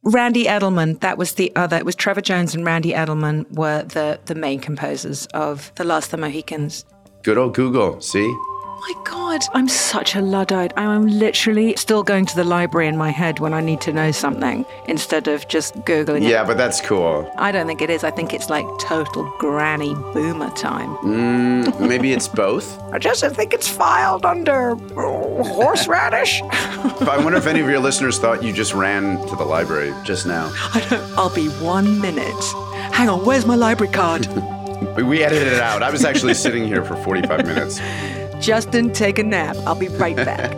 Randy Edelman, that was the other. It was Trevor Jones and Randy Edelman were the main composers of The Last of the Mohicans. Good old Google, see? My God, I'm such a Luddite. I'm literally still going to the library in my head when I need to know something instead of just Googling it. Yeah, but that's cool. I don't think it is. I think it's like total granny boomer time. Maybe it's both? I just think it's filed under horseradish. I wonder if any of your listeners thought you just ran to the library just now. I'll be 1 minute. Hang on, where's my library card? We edited it out. I was actually sitting here for 45 minutes. Justin, take a nap. I'll be right back.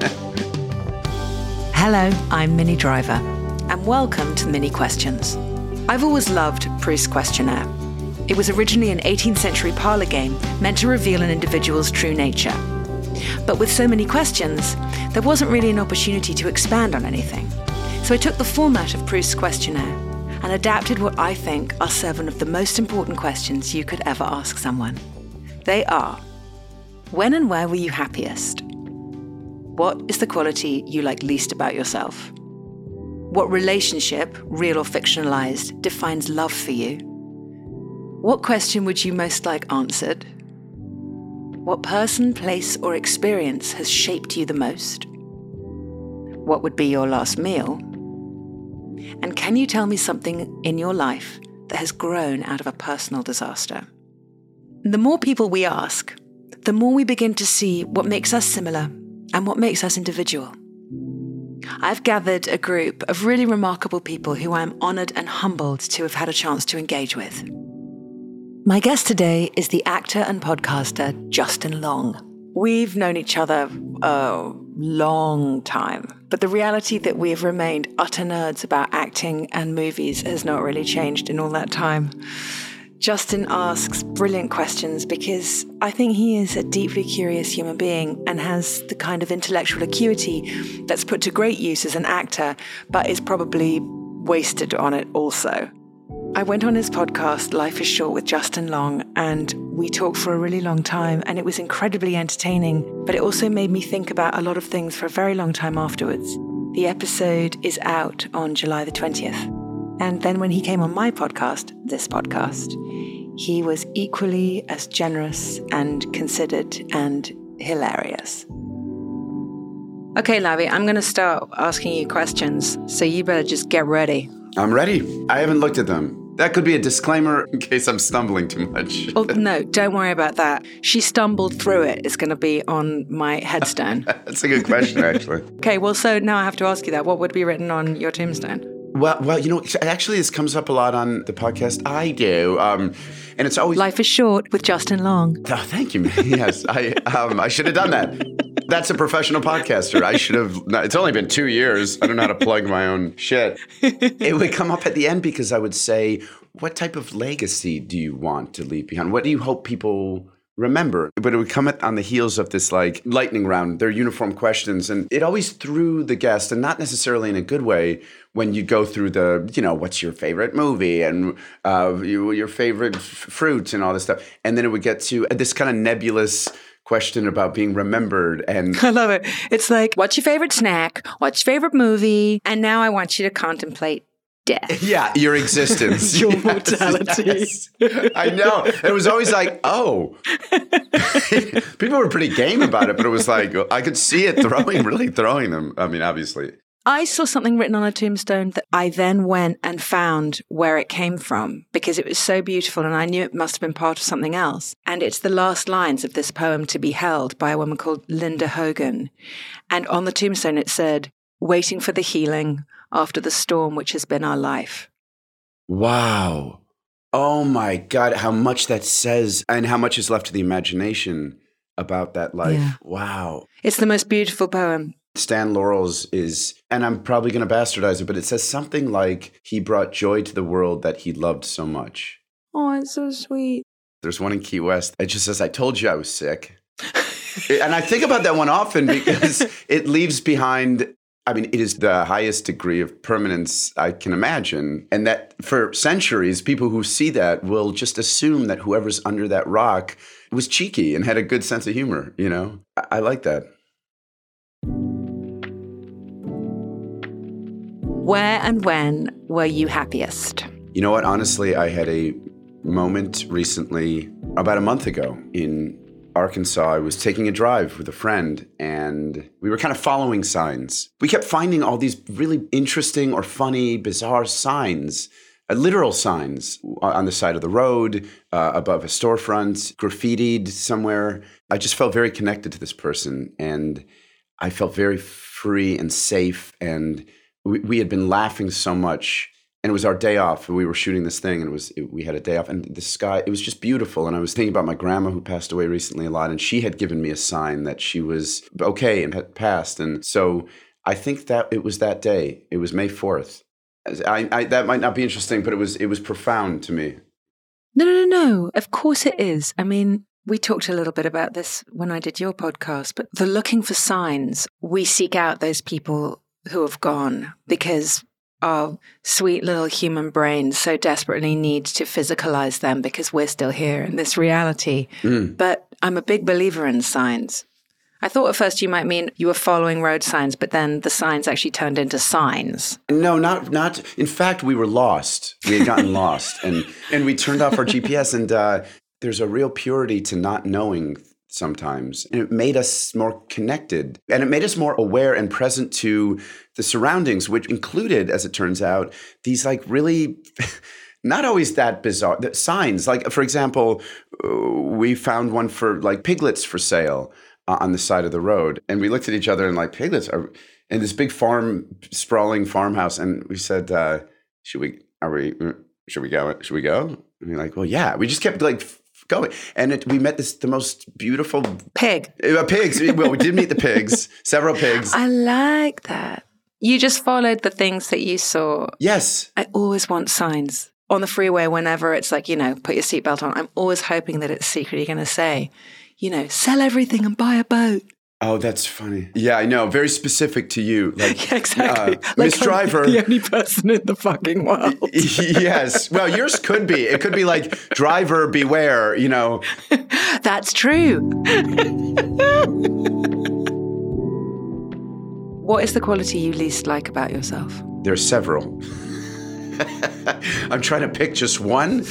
Hello, I'm Minnie Driver, and welcome to Mini Questions. I've always loved Proust's questionnaire. It was originally an 18th century parlor game meant to reveal an individual's true nature. But with so many questions, there wasn't really an opportunity to expand on anything. So I took the format of Proust's questionnaire and adapted what I think are 7 of the most important questions you could ever ask someone. They are: when and where were you happiest? What is the quality you like least about yourself? What relationship, real or fictionalized, defines love for you? What question would you most like answered? What person, place, or experience has shaped you the most? What would be your last meal? And can you tell me something in your life that has grown out of a personal disaster? The more people we ask, the more we begin to see what makes us similar and what makes us individual. I've gathered a group of really remarkable people who I am honoured and humbled to have had a chance to engage with. My guest today is the actor and podcaster Justin Long. We've known each other a long time, but the reality that we have remained utter nerds about acting and movies has not really changed in all that time. Justin asks brilliant questions because I think he is a deeply curious human being and has the kind of intellectual acuity that's put to great use as an actor, but is probably wasted on it also. I went on his podcast, Life is Short with Justin Long, and we talked for a really long time, and it was incredibly entertaining, but it also made me think about a lot of things for a very long time afterwards. The episode is out on July the 20th. And then when he came on my podcast, this podcast, he was equally as generous and considered and hilarious. Okay, Lavi, I'm going to start asking you questions, so you better just get ready. I'm ready. I haven't looked at them. That could be a disclaimer in case I'm stumbling too much. Oh, no, don't worry about that. She stumbled through it. It's going to be on my headstone. That's a good question, actually. Okay, well, so now I have to ask you that. What would be written on your tombstone? Well, you know, actually, this comes up a lot on the podcast I do, and it's always Life is Short with Justin Long. Oh, thank you, man. Yes, I should have done that. That's a professional podcaster. I should have. It's only been 2 years. I don't know how to plug my own shit. It would come up at the end because I would say, "What type of legacy do you want to leave behind? What do you hope people remember?" But it would come on the heels of this like lightning round. They're uniform questions, and it always threw the guest, and not necessarily in a good way. When you go through the, you know, what's your favorite movie and your favorite fruit and all this stuff. And then it would get to this kind of nebulous question about being remembered. And I love it. It's like, what's your favorite snack? What's your favorite movie? And now I want you to contemplate death. Yeah, your existence. Your mortality. Yes. I know. It was always like, oh. People were pretty game about it, but it was like, I could see it really throwing them. I mean, obviously. I saw something written on a tombstone that I then went and found where it came from because it was so beautiful and I knew it must have been part of something else. And it's the last lines of this poem, To Be Held, by a woman called Linda Hogan. And on the tombstone it said, waiting for the healing after the storm which has been our life. Wow. Oh my God, how much that says and how much is left to the imagination about that life. Yeah. Wow. It's the most beautiful poem. Stan Laurel's is, and I'm probably going to bastardize it, but it says something like he brought joy to the world that he loved so much. Oh, it's so sweet. There's one in Key West. It just says, I told you I was sick. And I think about that one often because it leaves behind, I mean, it is the highest degree of permanence I can imagine. And that for centuries, people who see that will just assume that whoever's under that rock was cheeky and had a good sense of humor, you know? I like that. Where and when were you happiest? You know what? Honestly, I had a moment recently, about a month ago in Arkansas. I was taking a drive with a friend and we were kind of following signs. We kept finding all these really interesting or funny, bizarre signs, literal signs on the side of the road, above a storefront, graffitied somewhere. I just felt very connected to this person and I felt very free and safe. And we had been laughing so much. And it was our day off. We were shooting this thing, and we had a day off. And the sky, it was just beautiful. And I was thinking about my grandma who passed away recently a lot, and she had given me a sign that she was okay and had passed. And so I think that it was that day. It was May 4th. That might not be interesting, but it was profound to me. No. Of course it is. I mean, we talked a little bit about this when I did your podcast, but the looking for signs, we seek out those people who have gone because our sweet little human brains so desperately need to physicalize them because we're still here in this reality. But I'm a big believer in signs. I thought at first you might mean you were following road signs, but then the signs actually turned into signs. No, not. In fact, we were lost. We had gotten lost and we turned off our GPS and there's a real purity to not knowing sometimes. And it made us more connected and it made us more aware and present to the surroundings, which included, as it turns out, these like really not always that bizarre signs. Like, for example, we found one for like piglets for sale on the side of the road. And we looked at each other and like, piglets are in this big sprawling farmhouse. And we said, should we go? And we're like, well, yeah. We just kept like going. And we met the most beautiful pigs. Well, we did meet the pigs, several pigs. I like that. You just followed the things that you saw. Yes. I always want signs on the freeway whenever it's like, put your seatbelt on. I'm always hoping that it's secretly going to say, sell everything and buy a boat. Oh, that's funny. Yeah, I know. Very specific to you. Like, yeah, exactly. Miss Driver. The only person in the fucking world. Yes. Well, yours could be. It could be like, driver, beware, That's true. What is the quality you least like about yourself? There are several. I'm trying to pick just one.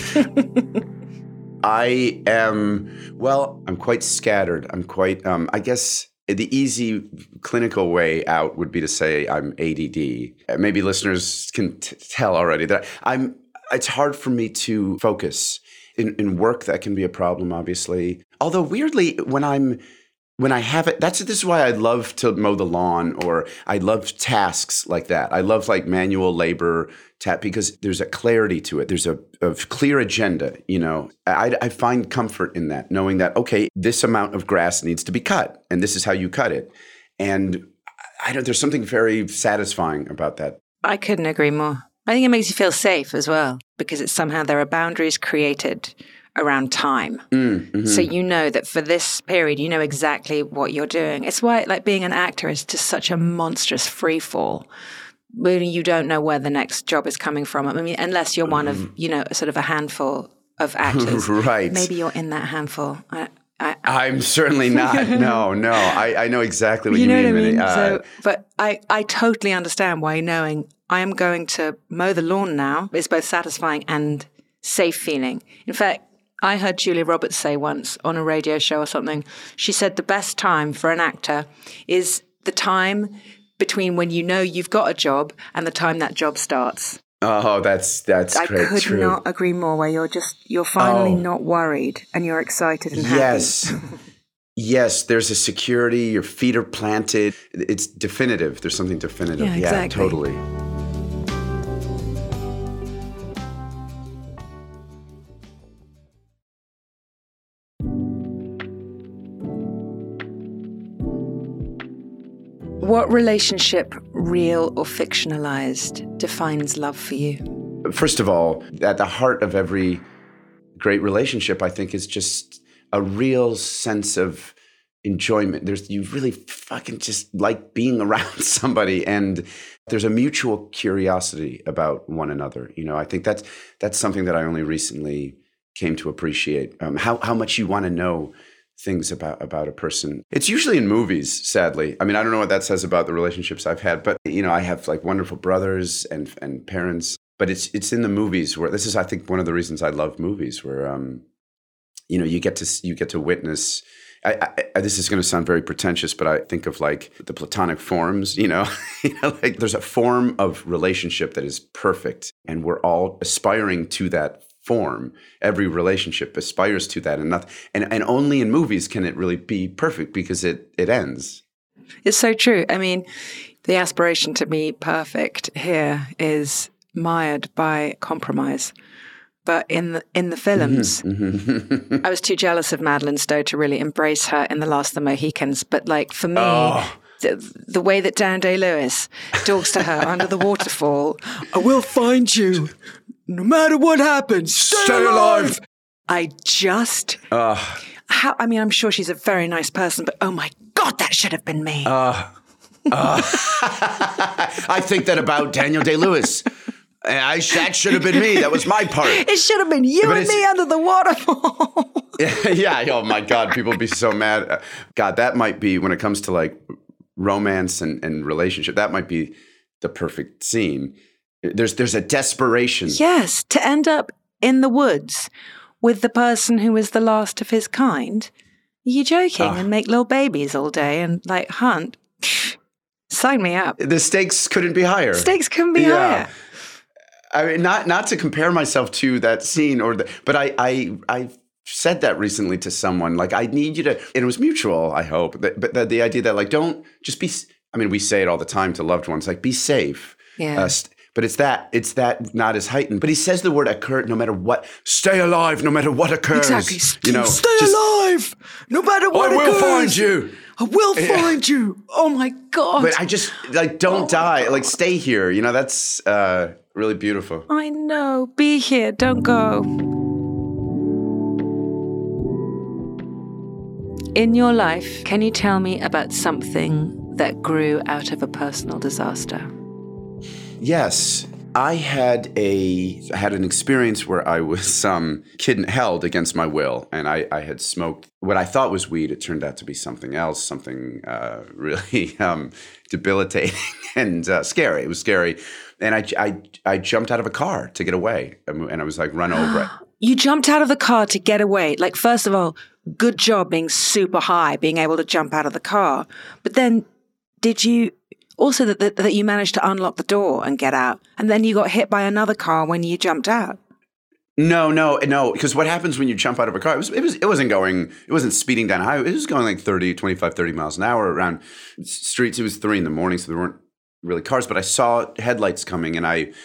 I'm quite scattered. I'm quite, I guess the easy clinical way out would be to say I'm ADD. Maybe listeners can tell already that it's hard for me to focus. In work, that can be a problem, obviously. Although weirdly, when I have it, this is why I love to mow the lawn, or I love tasks like that. I love like manual labor because there's a clarity to it. There's a clear agenda, I find comfort in that, knowing that, okay, this amount of grass needs to be cut and this is how you cut it. And there's something very satisfying about that. I couldn't agree more. I think it makes you feel safe as well, because it's somehow there are boundaries created around time. Mm-hmm. So you know that for this period, you know exactly what you're doing. It's why like being an actor is just such a monstrous free fall. Really, you don't know where the next job is coming from. I mean, unless you're one of, sort of a handful of actors. Right. Maybe you're in that handful. I'm certainly not. No. I know exactly what you mean. You know what I mean? But I totally understand why knowing I am going to mow the lawn now is both satisfying and safe feeling. In fact, I heard Julia Roberts say once on a radio show or something, she said the best time for an actor is the time between when you've got a job and the time that job starts. Oh, that's great. I could not agree more, where you're finally not worried and you're excited and happy. Yes, there's a security, your feet are planted. It's definitive. There's something definitive. Yeah, exactly. Yeah, totally. What relationship, real or fictionalized, defines love for you? First of all, at the heart of every great relationship, I think, is just a real sense of enjoyment. You really fucking just like being around somebody, and there's a mutual curiosity about one another. I think that's something that I only recently came to appreciate. How much you want to know things about a person. It's usually in movies, sadly. I mean, I don't know what that says about the relationships I've had, but I have like wonderful brothers and parents, but it's in the movies where this is, I think, one of the reasons I love movies where, you get to witness. This is going to sound very pretentious, but I think of like the platonic forms, like there's a form of relationship that is perfect, and we're all aspiring to that form. Every relationship aspires to that, and only in movies can it really be perfect because it ends. It's so true. I mean, the aspiration to be perfect here is mired by compromise. But in the films, I was too jealous of Madeleine Stowe to really embrace her in The Last of the Mohicans. But like for me, the way that Daniel Day-Lewis talks to her under the waterfall, I will find you, no matter what happens. Stay alive. I just, I'm sure she's a very nice person, but oh my God, that should have been me. I think that about Daniel Day-Lewis. That should have been me. That was my part. It should have been you and me under the waterfall. Yeah. Oh my God. People would be so mad. God, that might be, when it comes to like romance and relationship, that might be the perfect scene. There's a desperation. Yes. To end up in the woods with the person who is the last of his kind. Are you joking? And make little babies all day and like hunt. Sign me up. The stakes couldn't be higher. Stakes couldn't be higher. I mean, not to compare myself to that scene, but I said that recently to someone. Like, I need you to, and it was mutual, I hope. But the idea that like, don't just be. I mean, we say it all the time to loved ones, like, be safe. Yeah. But it's that not as heightened. But he says the word occur no matter what. Stay alive, no matter what occurs. Exactly. Stay alive, no matter what occurs. I will find you. I will find you. Oh my God. But I just like don't die. Like stay here. That's really beautiful. I know. Be here. Don't go. In your life, can you tell me about something that grew out of a personal disaster? Yes. I had an experience where I was held against my will, and I had smoked what I thought was weed. It turned out to be something else, something really debilitating and scary. It was scary, and I jumped out of a car to get away, and I was like run over. You jumped out of the car to get away. Like, first of all, good job being super high, being able to jump out of the car. But then, did you? Also, that you managed to unlock the door and get out, and then you got hit by another car when you jumped out. No. Because what happens when you jump out of a car? It wasn't speeding down a highway. It was going like 30 miles an hour around streets. It was 3 a.m, so there weren't really cars. But I saw headlights coming, and I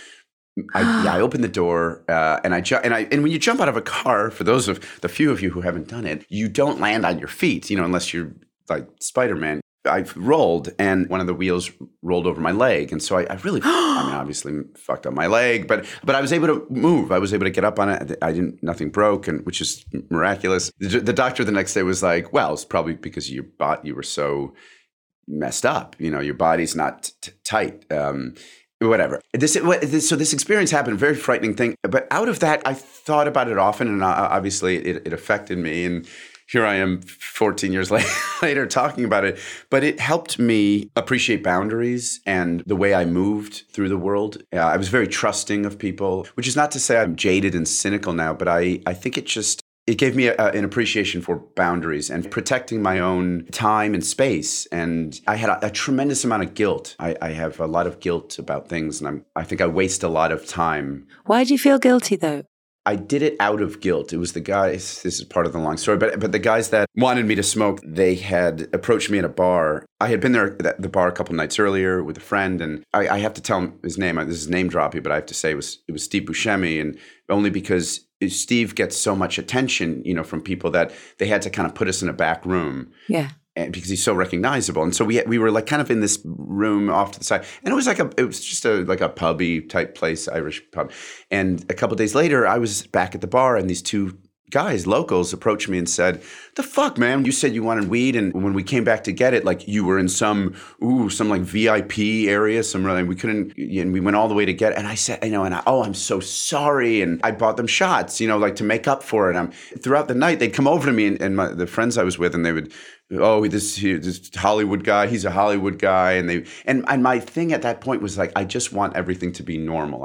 opened the door and when you jump out of a car, for those of the few of you who haven't done it, you don't land on your feet, unless you're like Spider-Man. I rolled, and one of the wheels rolled over my leg. And so I really, obviously fucked up my leg, but I was able to move. I was able to get up on it. Nothing broke, which is miraculous. The doctor the next day was like, well, it's probably because you were so messed up. Your body's not tight. Whatever. So this experience happened, a very frightening thing. But out of that, I thought about it often, and obviously it affected me. And here I am 14 years later talking about it. But it helped me appreciate boundaries and the way I moved through the world. I was very trusting of people, which is not to say I'm jaded and cynical now, but I think it gave me an appreciation for boundaries and protecting my own time and space. And I had a tremendous amount of guilt. I have a lot of guilt about things, and I think I waste a lot of time. Why do you feel guilty, though? I did it out of guilt. It was the guys, this is part of the long story, but the guys that wanted me to smoke, they had approached me at a bar. I had been there at the bar a couple nights earlier with a friend, and I have to tell him his name. This is name dropping, but I have to say it was Steve Buscemi, and only because Steve gets so much attention, from people that they had to kind of put us in a back room. Yeah. And because he's so recognizable. And so we were like kind of in this room off to the side. And it was just like a pubby type place, Irish pub. And a couple of days later, I was back at the bar, and these two guys, locals, approached me and said, "The fuck, man? You said you wanted weed, and when we came back to get it, like you were in some like VIP area, and we couldn't, and we went all the way to get it." And I said, I'm so sorry. And I bought them shots, like to make up for it. Throughout the night, they'd come over to me and the friends I was with, and they would, this Hollywood guy, he's a Hollywood guy. And my thing at that point was like, I just want everything to be normal.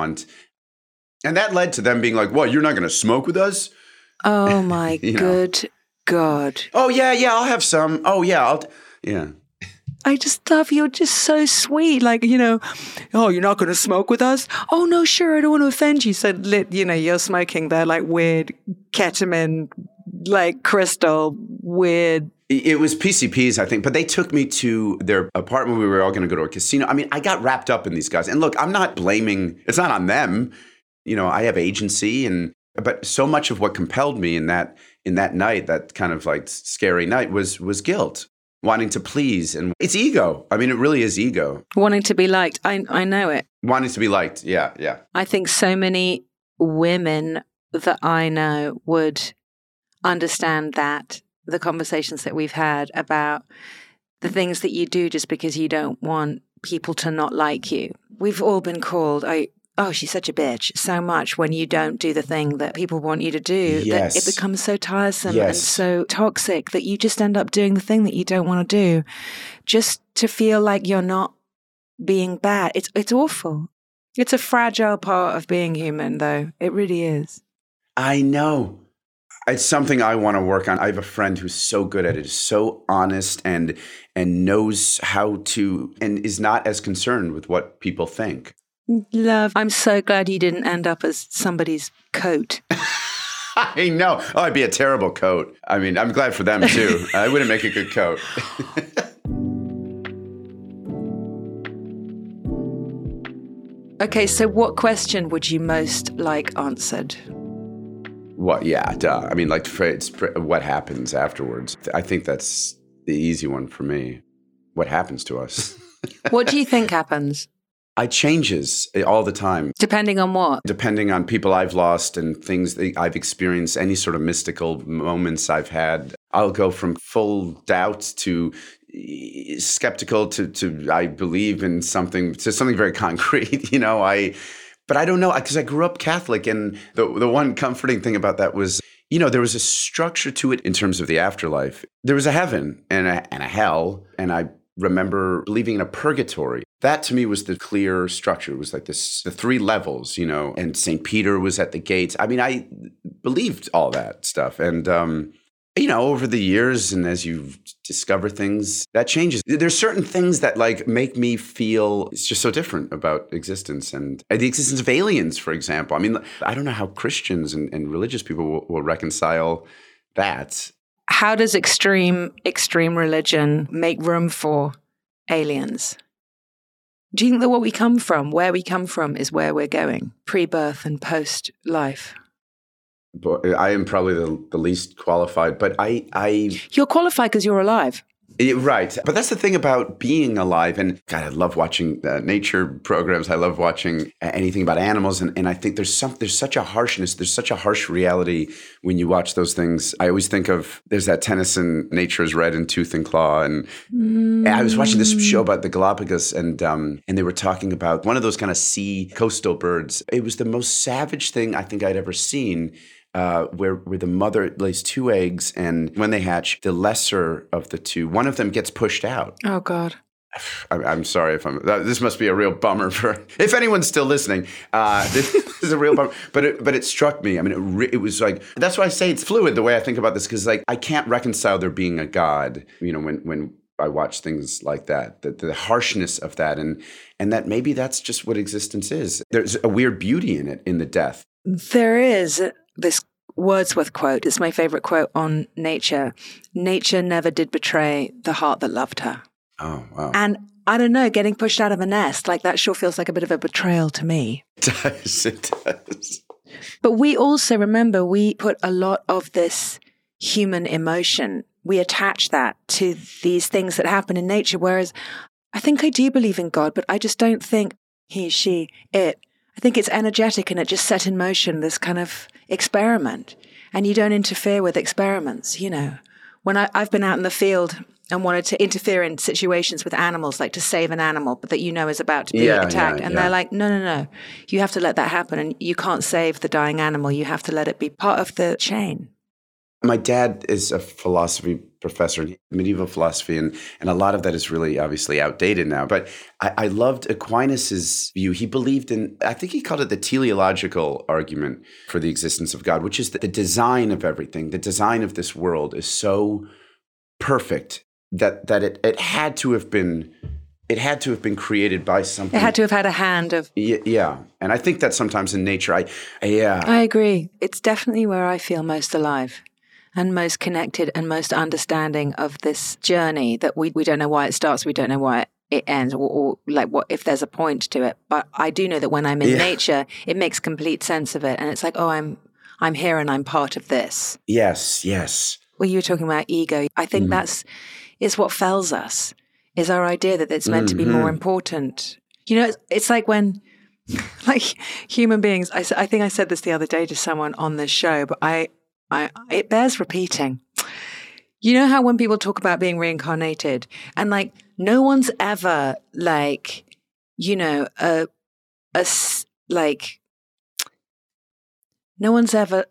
And that led to them being like, "What, you're not going to smoke with us?" Oh my good God. "Oh yeah, I'll have some. Oh yeah, yeah." I just love you're just so sweet. Like, "Oh, you're not going to smoke with us?" "Oh no, sure, I don't want to offend you." So, you're smoking their like weird ketamine, like crystal, weird. It was PCPs, I think, but they took me to their apartment. We were all going to go to a casino. I mean, I got wrapped up in these guys. And look, I'm not blaming, it's not on them. I have agency, but so much of what compelled me in that night, that kind of like scary night, was guilt, wanting to please, and it's ego. I mean, it really is ego. Wanting to be liked. I know it. Wanting to be liked. Yeah. I think so many women that I know would understand that, the conversations that we've had about the things that you do just because you don't want people to not like you. We've all been called, "Oh, she's such a bitch," so much when you don't do the thing that people want you to do. Yes. That it becomes so tiresome and so toxic that you just end up doing the thing that you don't want to do just to feel like you're not being bad. It's awful. It's a fragile part of being human, though. It really is. I know. It's something I want to work on. I have a friend who's so good at it, is so honest and knows how to, and is not as concerned with what people think. Love. I'm so glad you didn't end up as somebody's coat. I know. Oh, I'd be a terrible coat. I mean, I'm glad for them too. I wouldn't make a good coat. Okay, so what question would you most like answered? What? Yeah, duh. I mean, like, it's what happens afterwards. I think that's the easy one for me. What happens to us? What do you think happens? It changes all the time. Depending on what? Depending on people I've lost and things that I've experienced, any sort of mystical moments I've had. I'll go from full doubt to skeptical to I believe in something, to something very concrete, But I don't know, because I grew up Catholic, and the one comforting thing about that was, there was a structure to it in terms of the afterlife. There was a heaven and a hell, and I remember believing in a purgatory. That to me was the clear structure. It was like the 3 levels, and St. Peter was at the gates. I mean, I believed all that stuff. And, over the years, and as you discover things, that changes. There's certain things that like make me feel it's just so different about existence, and the existence of aliens, for example. I mean, I don't know how Christians and religious people will reconcile that. How does extreme religion make room for aliens? Do you think that where we come from is where we're going, pre-birth and post-life? But I am probably the least qualified, but I You're qualified because you're alive. Right. But that's the thing about being alive. And God, I love watching nature programs. I love watching anything about animals. And I think there's such a harshness. There's such a harsh reality when you watch those things. I always think of, there's that Tennyson, Nature is Red in Tooth and Claw. And I was watching this show about the Galapagos, and they were talking about one of those kind of sea coastal birds. It was the most savage thing I think I'd ever seen. Where the mother lays 2 eggs, and when they hatch, the lesser of the 2, one of them gets pushed out. Oh, God. I'm sorry if this must be a real bummer if anyone's still listening. This is a real bummer, but it struck me. I mean, it was like, that's why I say it's fluid the way I think about this, because like I can't reconcile there being a God. When I watch things like that, the harshness of that, and that maybe that's just what existence is. There's a weird beauty in it, in the death. There is. This Wordsworth quote is my favorite quote on nature. Nature never did betray the heart that loved her. Oh, wow. And I don't know, getting pushed out of a nest, like that sure feels like a bit of a betrayal to me. It does. But we also, remember, we put a lot of this human emotion, we attach that to these things that happen in nature, whereas I think I do believe in God, but I just don't think he, she, it. I think it's energetic, and it just set in motion this kind of experiment. and you don't interfere with experiments, When I've been out in the field and wanted to interfere in situations with animals, like to save an animal, but that is about to be attacked. And they're like, no. You have to let that happen. And you can't save the dying animal. You have to let it be part of the chain. My dad is a philosophy professor, medieval philosophy, and a lot of that is really obviously outdated now. But I loved Aquinas' view. He believed in, I think he called it the teleological argument for the existence of God, which is that the design of everything, the design of this world is so perfect that it had to have been created by something. It had to have had a hand of. Yeah. And I think that sometimes in nature, I agree. It's definitely where I feel most alive and most connected and most understanding of this journey that we don't know why it starts, we don't know why it ends, or like what if there's a point to it. But I do know that when I'm in nature, it makes complete sense of it. And it's like, oh, I'm here and I'm part of this. Yes. Well, you were talking about ego. I think is what fells us, is our idea that it's meant to be more important. It's like when, like human beings, I think I said this the other day to someone on this show, but it bears repeating. You know how when people talk about being reincarnated and like no one's ever like, no one's ever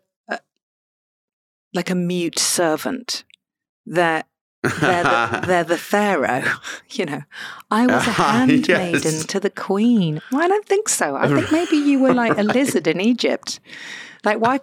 like a mute servant that they're the pharaoh. I was a handmaiden to the queen. Well, I don't think so. I think maybe you were like a lizard in Egypt. Like why?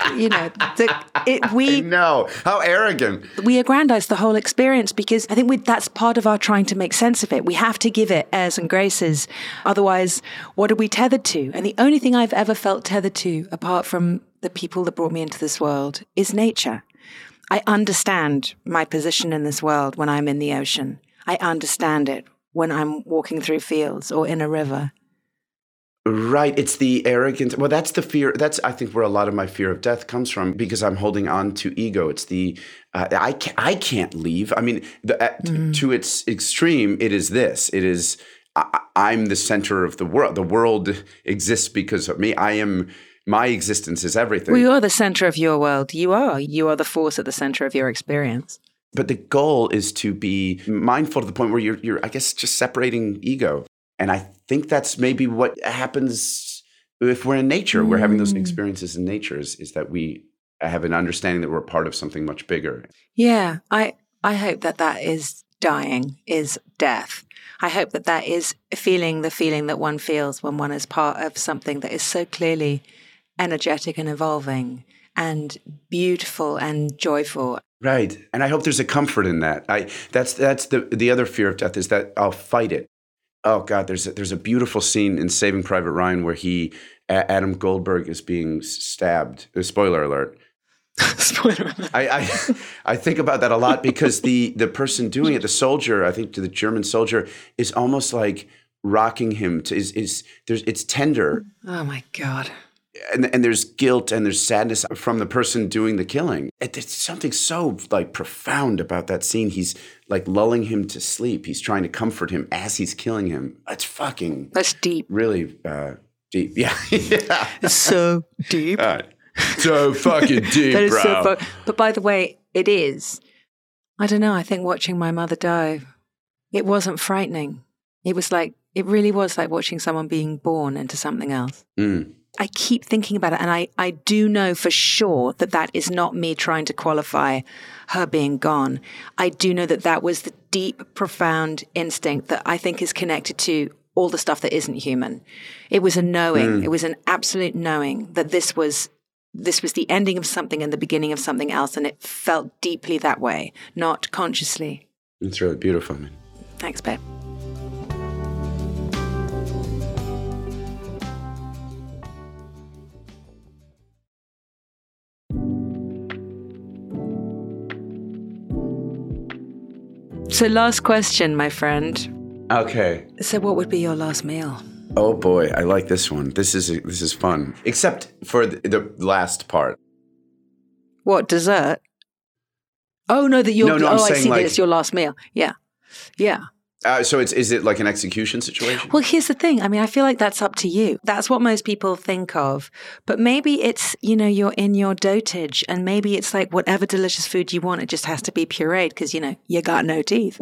We know how arrogant. We aggrandize the whole experience because I think that's part of our trying to make sense of it. We have to give it airs and graces. Otherwise, what are we tethered to? And the only thing I've ever felt tethered to, apart from the people that brought me into this world, is nature. I understand my position in this world when I'm in the ocean. I understand it when I'm walking through fields or in a river. Right. It's the arrogance. Well, that's the fear. That's, I think, where a lot of my fear of death comes from, because I'm holding on to ego. It's the, I can't leave. I mean, to its extreme, it is this. It is, I'm the center of the world. The world exists because of me. My existence is everything. Well, you are the center of your world. You are the force at the center of your experience. But the goal is to be mindful to the point where you're, I guess, just separating ego. And I think that's maybe what happens if we're in nature. We're having those experiences in nature is that we have an understanding that we're part of something much bigger. Yeah, I hope that is dying, is death. I hope that is feeling the feeling that one feels when one is part of something that is so clearly energetic and evolving and beautiful and joyful. Right. And I hope there's a comfort in that. That's the other fear of death, is that I'll fight it. Oh God, there's a beautiful scene in Saving Private Ryan where Adam Goldberg is being stabbed. Spoiler alert. Spoiler alert. I think about that a lot because the person doing it, the soldier, I think to the German soldier, is almost like rocking him to it's tender. Oh my God. And there's guilt and there's sadness from the person doing the killing. It's something so like profound about that scene. He's like lulling him to sleep. He's trying to comfort him as he's killing him. That's deep. Really deep. Yeah. It's so deep. So fucking deep, that is bro. So but by the way, it is. I don't know. I think watching my mother die, it wasn't frightening. It really was like watching someone being born into something else. I keep thinking about it, and I do know for sure that is not me trying to qualify her being gone. I do know that was the deep, profound instinct that I think is connected to all the stuff that isn't human. It was a knowing. It was an absolute knowing that this was the ending of something and the beginning of something else, and it felt deeply that way, not consciously. It's really beautiful, man. Thanks, babe. So last question, my friend. Okay. So what would be your last meal? Oh boy, I like this one. This is fun. Except for the last part. What, dessert? Oh no, I'm I saying see like, that it's your last meal. Yeah. Yeah. So is it like an execution situation? Well, here's the thing. I mean, I feel like that's up to you. That's what most people think of. But maybe it's, you're in your dotage and maybe it's like whatever delicious food you want, it just has to be pureed because, you got no teeth.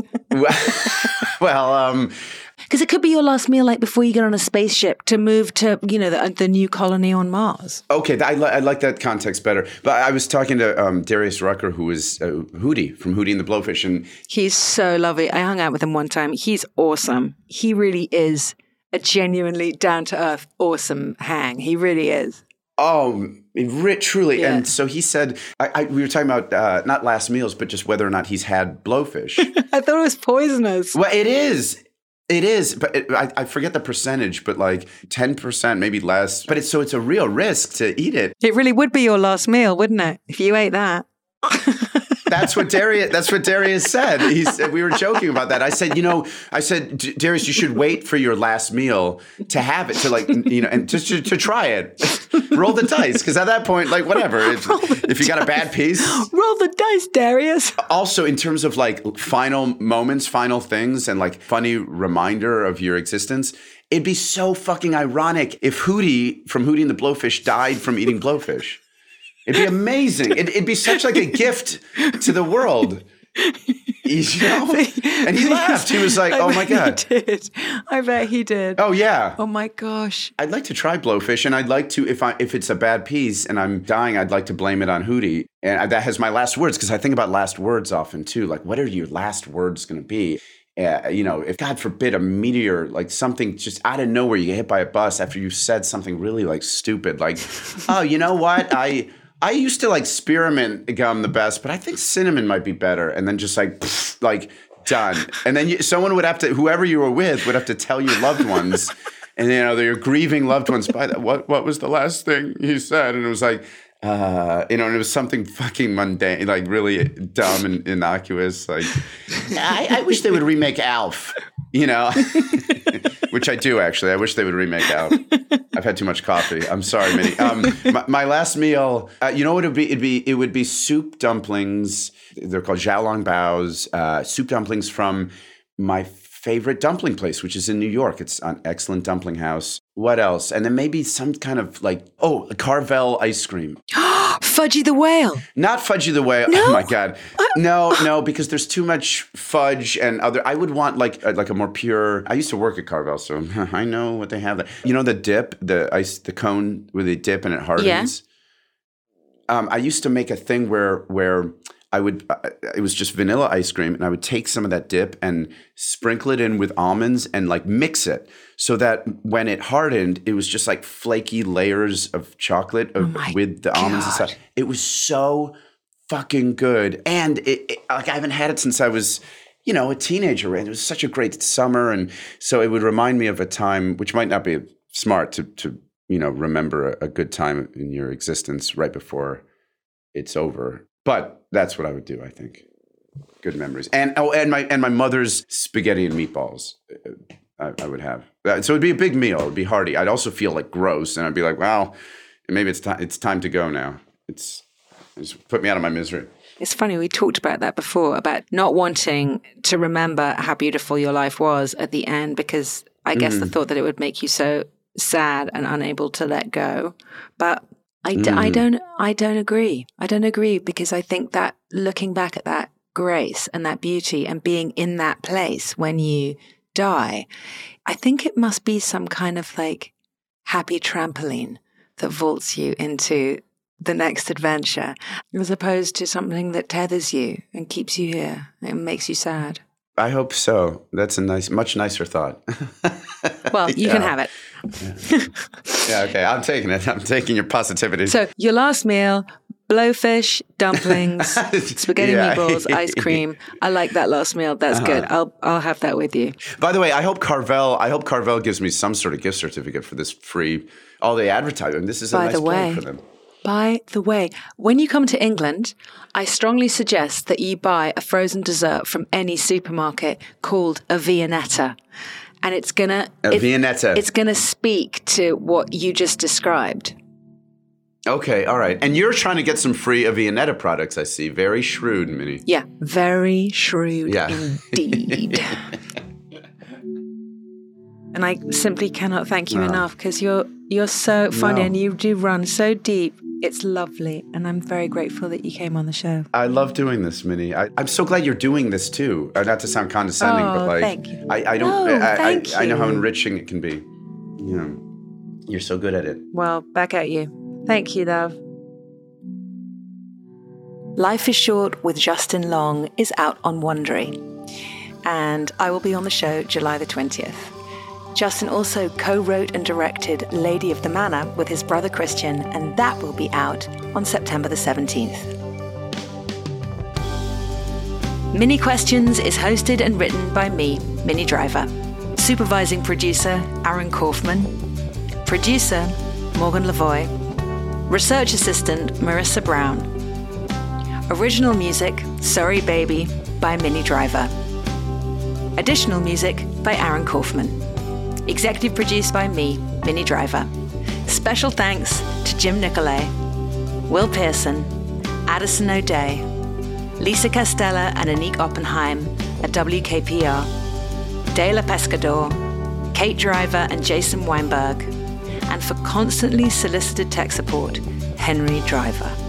Well, because it could be your last meal, like before you get on a spaceship to move to, the new colony on Mars. Okay, I like that context better. But I was talking to Darius Rucker, who is Hootie from Hootie and the Blowfish, and he's so lovely. I hung out with him one time. He's awesome. He really is a genuinely down to earth, awesome hang. He really is. Oh, truly. Yeah. And so he said, we were talking about not last meals, but just whether or not he's had blowfish. I thought it was poisonous. Well, it is. It is, but I forget the percentage, but like 10%, maybe less. But it's a real risk to eat it. It really would be your last meal, wouldn't it? If you ate that. That's what Darius said. We were joking about that. I said, Darius, you should wait for your last meal to have it, and just to try it. Roll the dice, because at that point, like whatever, if you got a bad piece. Roll the dice, Darius. Also, in terms of like final moments, final things, and like funny reminder of your existence, it'd be so fucking ironic if Hootie from Hootie and the Blowfish died from eating blowfish. It'd be amazing. It'd be such like a gift to the world. And he laughed. He was like, "Oh my God." He did. I bet he did. Oh yeah. Oh my gosh. I'd like to try blowfish, and I'd like to, if it's a bad piece and I'm dying, I'd like to blame it on Hootie. And that has my last words, because I think about last words often too. Like, what are your last words going to be? If God forbid a meteor, like something just out of nowhere, you get hit by a bus after you've said something really like stupid, like, "Oh, you know what? I used to like spearmint gum the best, but I think cinnamon might be better." And then just like done. And then someone would have to, whoever you were with, would have to tell your loved ones, and your grieving loved ones, by that, what was the last thing you said? And it was like, and it was something fucking mundane, like really dumb and innocuous. Like, I wish they would remake Alf, which I do actually. I wish they would remake Alf. I've had too much coffee. I'm sorry, Minnie. My last meal, what it would be? It would be soup dumplings. They're called Xiaolong Bao's, soup dumplings from my favorite dumpling place, which is in New York. It's an excellent dumpling house. What else? And then maybe some kind of Carvel ice cream. Fudgy the Whale. Not Fudgy the Whale. No? Oh my God. No, because there's too much fudge and I would want like a more pure. I used to work at Carvel, so I know what they have there. The dip, the cone where they dip and it hardens. Yeah. I used to make a thing where I would, it was just vanilla ice cream, and I would take some of that dip and sprinkle it in with almonds and like mix it so that when it hardened, it was just like flaky layers of chocolate with the almonds and stuff. It was so fucking good. And I haven't had it since I was, a teenager, and it was such a great summer. And so it would remind me of a time, which might not be smart to remember a good time in your existence right before it's over. But that's what I would do, I think. Good memories. And my mother's spaghetti and meatballs I would have. So it'd be a big meal. It'd be hearty. I'd also feel like gross, and I'd be like, wow, maybe it's time to go now. It's put me out of my misery. It's funny, we talked about that before, about not wanting to remember how beautiful your life was at the end, because I guess the thought that it would make you so sad and unable to let go. But I don't agree. I don't agree, because I think that looking back at that grace and that beauty and being in that place when you die, I think it must be some kind of like happy trampoline that vaults you into the next adventure, as opposed to something that tethers you and keeps you here and makes you sad. I hope so. That's a much nicer thought. Well, you can have it. Yeah, okay. I'm taking it. I'm taking your positivity. So your last meal, blowfish, dumplings, spaghetti meatballs, ice cream. I like that last meal. That's good. I'll have that with you. By the way, I hope Carvel gives me some sort of gift certificate for this free, all the advertising. This is a nice play for them. By the way, when you come to England, I strongly suggest that you buy a frozen dessert from any supermarket called a Viennetta. And it's gonna speak to what you just described. Okay, all right. And you're trying to get some free Viennetta products, I see. Very shrewd, Minnie. Yeah, very shrewd indeed. And I simply cannot thank you enough, because you're so funny and you do run so deep. It's lovely, and I'm very grateful that you came on the show. I love doing this, Minnie. I'm so glad you're doing this too. Not to sound condescending, but like, thank you. I don't. Thank you. I know how enriching it can be. You know, you're so good at it. Well, back at you. Thank you, love. Life is Short with Justin Long is out on Wondery, and I will be on the show July the 20th. Justin also co-wrote and directed Lady of the Manor with his brother Christian, and that will be out on September the 17th. Mini Questions is hosted and written by me, Minnie Driver. Supervising producer, Aaron Kaufman. Producer, Morgan Lavoie. Research assistant, Marissa Brown. Original music, Sorry Baby, by Minnie Driver. Additional music by Aaron Kaufman. Executive produced by me, Minnie Driver. Special thanks to Jim Nicolay, Will Pearson, Addison O'Day, Lisa Castella and Anique Oppenheim at WKPR, Dela Pescador, Kate Driver and Jason Weinberg, and for constantly solicited tech support, Henry Driver.